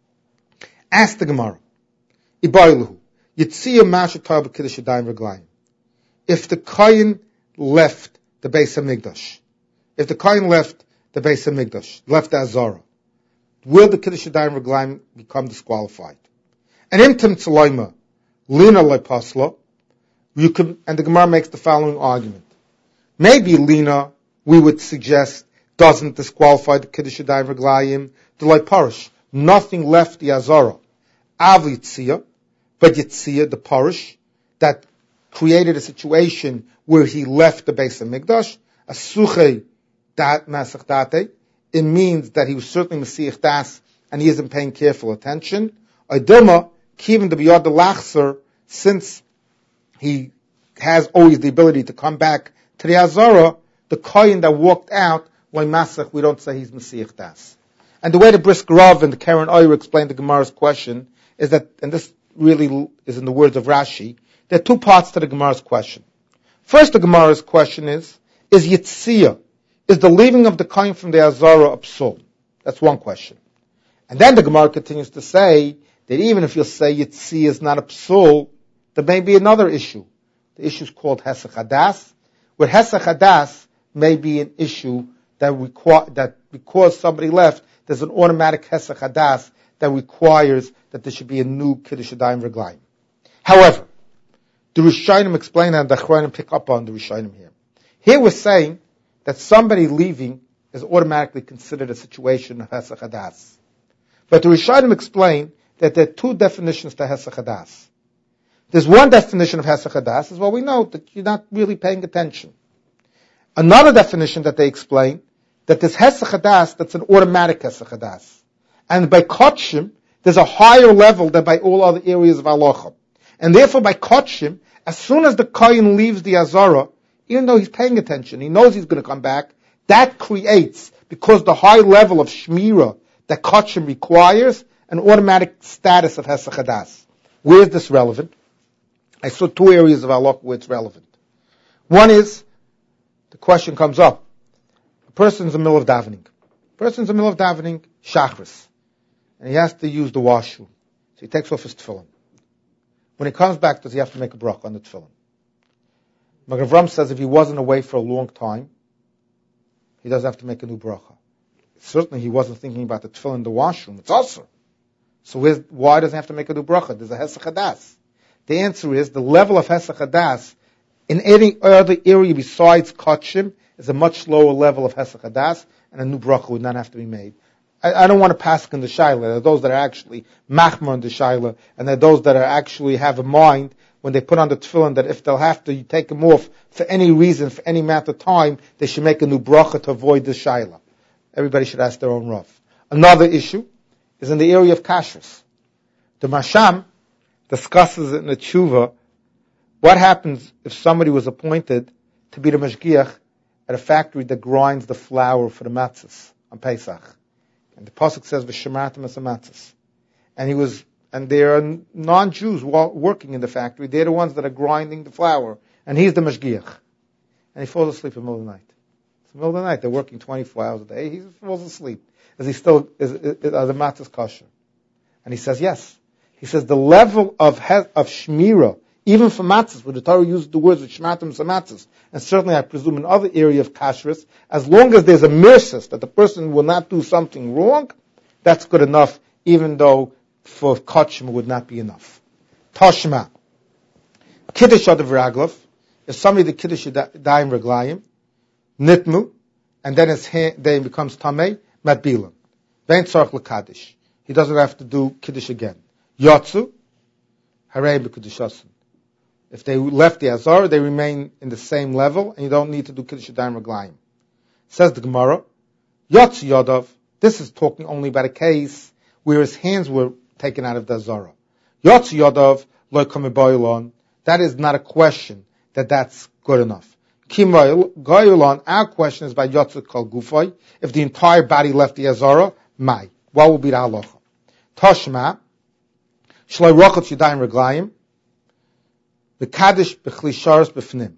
Ask the Gemara, Ibayluhu, Yitziyah Masha Torah Kiddush Yadayim Reglayim. If the Kohen left the Beis Hamikdash, left the Azara, will the Kiddush Yadayim Reglayim become disqualified? And Imtim Tzalaima, Lina Leipasla, and the Gemara makes the following argument. Maybe Lina, we would suggest, doesn't disqualify the Kiddush Yadayim Reglayim, the Leiparish. Nothing left the Azara. Av Yitziyah, but Yitziyah, the Parish, that created a situation where he left the Beis HaMikdash, asuche dat masach date, it means that he was certainly Mesiach Das, and he isn't paying careful attention. Oidilma, kivin de biyad lachser, since he has always the ability to come back to the Azara, the Kohen that walked out, like Masach, we don't say he's Mesiach Das. And the way the Brisk Rav and the Karen Oyer explained the Gemara's question is that, and this really is in the words of Rashi, there are two parts to the Gemara's question. First, the Gemara's question is Yitziyah, is the leaving of the Kohen from the Azara a psul? That's one question. And then the Gemara continues to say that even if you'll say Yitziyah is not a psul, there may be another issue. The issue is called Hesach Hadas, where Hesach Hadas may be an issue that because somebody left, there's an automatic Hesach Hadas that requires that there should be a new Kiddush Yadayim Reglayim. However, the Rishonim explain and the Achronim pick up on the Rishonim here. Here we're saying that somebody leaving is automatically considered a situation of Hesach Hadas. But the Rishonim explain that there are two definitions to Hesach Hadas. There's one definition of Hesach Hadas, is well, we know that you're not really paying attention. Another definition that they explain, that there's Hesach Hadas that's an automatic Hesach Hadas. And by Kotshim, there's a higher level than by all other areas of Halacha. And therefore by Kotshim, as soon as the Kohen leaves the Azara, even though he's paying attention, he knows he's going to come back, that creates, because the high level of Shmira that Kotshim requires, an automatic status of Hesach Hadas. Where is this relevant? I saw two areas of Halacha where it's relevant. One is, the question comes up, a person's in the middle of davening. Shachris. And he has to use the washroom. So he takes off his tefillin. When he comes back, does he have to make a bracha on the tefillin? Magen Avraham says if he wasn't away for a long time, he doesn't have to make a new bracha. Certainly he wasn't thinking about the tefillin in the washroom. It's also. So why does he have to make a new bracha? There's a Hesach Hadas. The answer is the level of Hesach Hadas in any other area besides Kotshim is a much lower level of Hesach Hadas, and a new bracha would not have to be made. I don't want to pass in the Shaila. There are those that are actually machmar in the Shaila, and there are those that are actually have a mind when they put on the tefillin that if they'll have to take them off for any reason, for any amount of time, they should make a new bracha to avoid the Shaila. Everybody should ask their own Rav. Another issue is in the area of kashrus. The Masham discusses it in the tshuva, what happens if somebody was appointed to be the mashgiach at a factory that grinds the flour for the matzahs on Pesach. And the pasuk says, "V'shemartem es matzahs." And there are non-Jews working in the factory. They're the ones that are grinding the flour. And he's the mashgiach. And he falls asleep in the middle of the night. It's the middle of the night. They're working 24 hours a day. He falls asleep. Are the matzahs kosher? And he says, yes. He says the level of shmira, even for matzahs, where the Torah uses the words of shmatim matzahs, and certainly I presume in other area of kashrus, as long as there's a mirsus that the person will not do something wrong, that's good enough, even though for kotshim would not be enough. Toshma. Kiddush adav raglav, if somebody the kiddush dayim reglayim, nitmu, and then then becomes tamei, matbilim. Vein tzarich l'kaddish. He doesn't have to do kiddush again. Yotzu, harei b'kedushasin. If they left the Azar, they remain in the same level, and you don't need to do Kiddush Yadayim Reglayim. Says the Gemara, Yotzu Yadav, this is talking only about a case where his hands were taken out of the Azara. Yotzu Yadav, Lo Kamibayulon, that is not a question that that's good enough. Kimayulon, our question is by Yotzu Kol Gufay, if the entire body left the Azara, Mai. What will be the halacha? Toshma, Shloi Rochet Yadayim Reglayim, the Kaddish b'chli sharis b'fnim.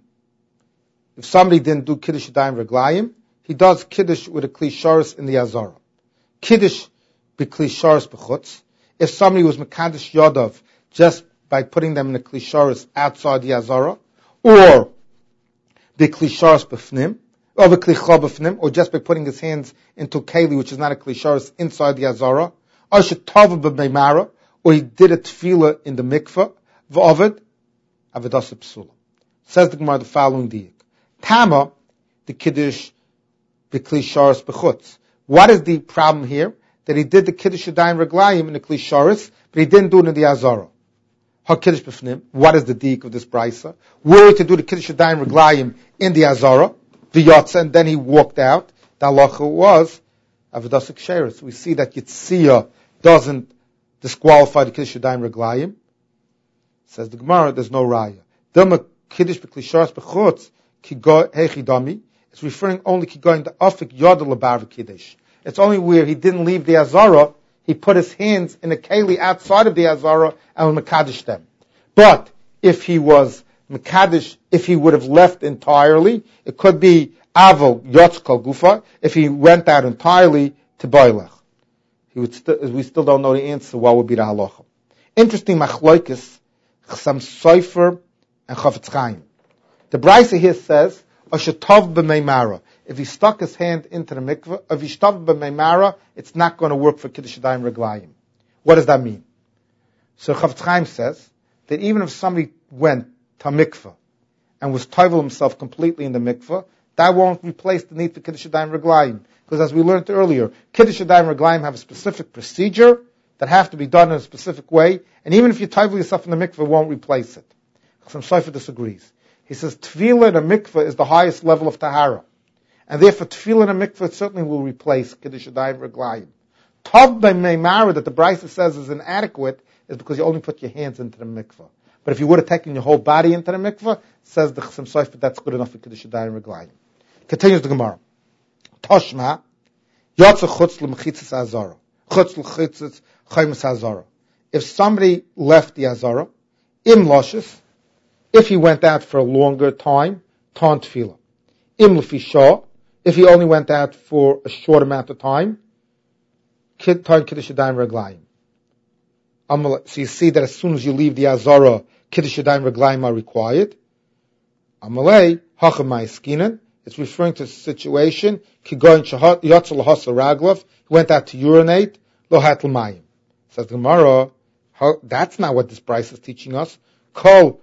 If somebody didn't do Kiddush Yadayim Reglayim, he does Kiddush with a kli sharis in the Azara. Kiddush b'kli sharis b'chutz. If somebody was Mekadosh Yodav just by putting them in a kli sharis outside the Azara, or the kli sharis b'fnim, or the kli chol b'fnim, or just by putting his hands into keli, which is not a kli sharis, inside the Azara, or shetava b'meimara, or he did a tefillah in the mikveh, v'ovid, Avedasa Psula. Says the Gemara the following diak. Tama, the Kiddush, the Kli Sharis B'chutz. What is the problem here? That he did the Kiddush Yadayim Reglayim in the Kli Sharis, but he didn't do it in the Azara. HaKiddush B'fnim. What is the deek of this brisa? Were we to do the Kiddush Yadayim Reglayim in the Azara, the Yotza, and then he walked out, the halacha was Avodas Ksheris. We see that Yitzia doesn't disqualify the Kiddush Yadayim Reglayim. Says the Gemara, there's no raya. Dilma Kiddush B'klisharas B'chutz Hechidami. It's referring only to going the Afik Yodel Labar Kiddush. It's only where he didn't leave the Azara, he put his hands in a keli outside of the Azara and would Mekadesh them. But if he was Mekadesh, if he would have left entirely, it could be Aval Yotz Kol Gufa, if he went out entirely to Bailech. We still don't know the answer, what would be the halacha. Interesting machloikis, Chasam Sofer and Chafetz Chaim. The Brisa here says, Ashetov b'meimara. If he stuck his hand into the mikveh, if he shtov b'meimara, it's not going to work for Kiddush Yadayim Reglayim. What does that mean? So Chafetz Chaim says that even if somebody went to mikveh and was tovel himself completely in the mikveh, that won't replace the need for Kiddush Yadayim Reglayim. Because as we learned earlier, Kiddush Yadayim Reglayim have a specific procedure that have to be done in a specific way, and even if you tovel yourself in the mikveh, it won't replace it. Chasam Sofer disagrees. He says, Tefillah in a mikveh is the highest level of tahara. And therefore, Tefillah in a mikveh certainly will replace Kiddush Yadayim Reglayim. Tov b'meimara that the Brisa says is inadequate is because you only put your hands into the mikveh. But if you would have taken your whole body into the mikveh, says the Chasam Sofer, that's good enough for Kiddush Yadayim Reglayim. Continues the Gemara. Toshma, Yotza chutz l'mechitzas azara. Chutz l'mechitzas chaymas azara. If somebody left the azara, im loshes, if he went out for a longer time, ton tefillah. Im lefisha, if he only went out for a short amount of time, ton Kiddush Yadayim Reglayim. So you see that as soon as you leave the Azara, Kiddush Yadayim Reglayim are required. Amalei, hachamai skinan. It's referring to the situation, kigoyin yotzel lahasa raglav, he went out to urinate, lo hat l'mayim. Says the Gemara, that's not what this Brisa is teaching us. Kol,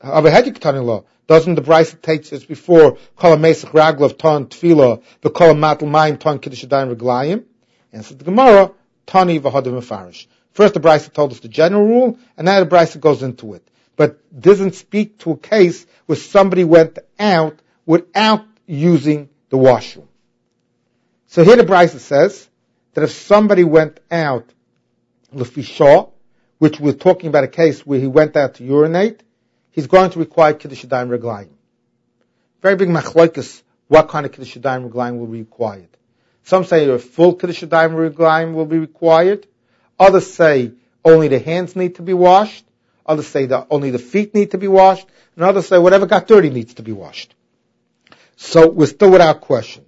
doesn't the Brisa teach us before, kol ha-mesach raglav ton tefillah, but kol ha-matel mayim ton Kiddush Yadayim Reglayim? And says the Gemara, tani v'hodim mefarish. First the Brisa told us the general rule, and now the Brisa goes into it. But doesn't speak to a case where somebody went out without using the washroom. So here the Brisa says that if somebody went out l'fisha, which we're talking about a case where he went out to urinate, he's going to require Kiddush Yadayim Reglayim. Very big machlokas, what kind of Kiddush Yadayim Reglayim will be required. Some say a full Kiddush Yadayim Reglayim will be required. Others say only the hands need to be washed. Others say that only the feet need to be washed. And others say whatever got dirty needs to be washed. So we're still without question.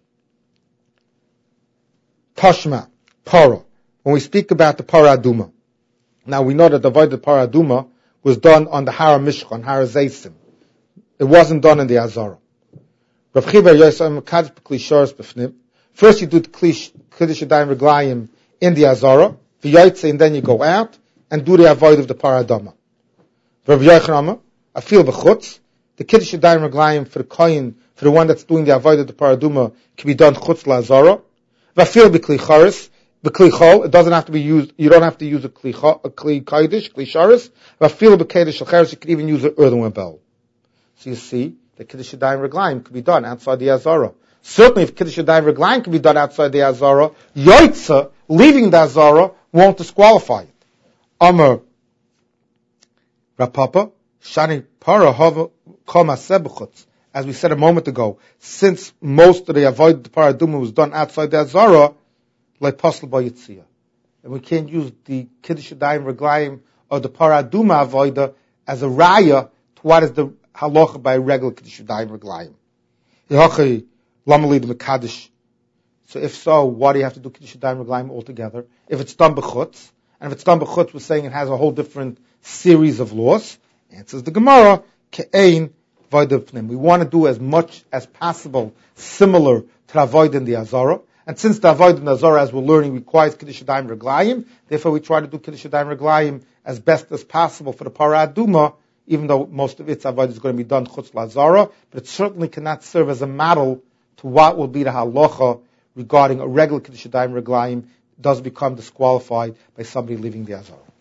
Tashma, para. When we speak about the para aduma, now we know that the avodah para aduma was done on the Har Mishkan, Har Zeisim. It wasn't done in the Azara. Rav Chiver Yosef Mekadesh b'klisharas b'fnim. First you do the Kiddush Yadayim Reglayim in the Azara, v'yotze, and then you go out and do the avodah of the para aduma. Rav Yochanan, afil b'chutz, the Kiddush Yadayim Reglayim for the kohen, for the one that's doing the avodah of the para aduma, can be done chutz la'Azara. V'afil b'klicharis, b'klichol, it doesn't have to be used, you don't have to use a kli kodesh, kli sharis. V'afil b'kedesh shacharis, you can even use an earthenware bowl. So you see, the Kiddush Yadayim Reglayim can be done outside the Azara. Certainly if Kiddush Yadayim Reglayim can be done outside the Azara, Yoitza, leaving the Azara, won't disqualify it. Amar Rapapa, Shani Para Hava Koma Sebuchutz. As we said a moment ago, since most of the avodah para aduma was done outside the Azara, like Pasal Bayitzia. And we can't use the Kiddush Yadayim Reglayim or the para aduma avodah as a raya to what is the halacha by regular Kiddush Yadayim Reglayim. Yehachi Lamalid Mekadesh. So if so, why do you have to do Kiddush Yadayim Reglayim altogether? If it's done b'chutz, and if it's done b'chutz, we're saying it has a whole different series of laws. Answers the Gemara, Ke'ein Voidepnim. We want to do as much as possible similar to the avoid in the Azara. And since the avoid in the Azara, as we're learning, requires Kiddush Yadayim Reglayim, therefore we try to do Kiddush Yadayim Reglayim as best as possible for the Para Aduma, even though most of its avoid is going to be done chutz la'Azara, but it certainly cannot serve as a model to what will be the halacha regarding a regular Kiddush Yadayim Reglayim does become disqualified by somebody leaving the Azara.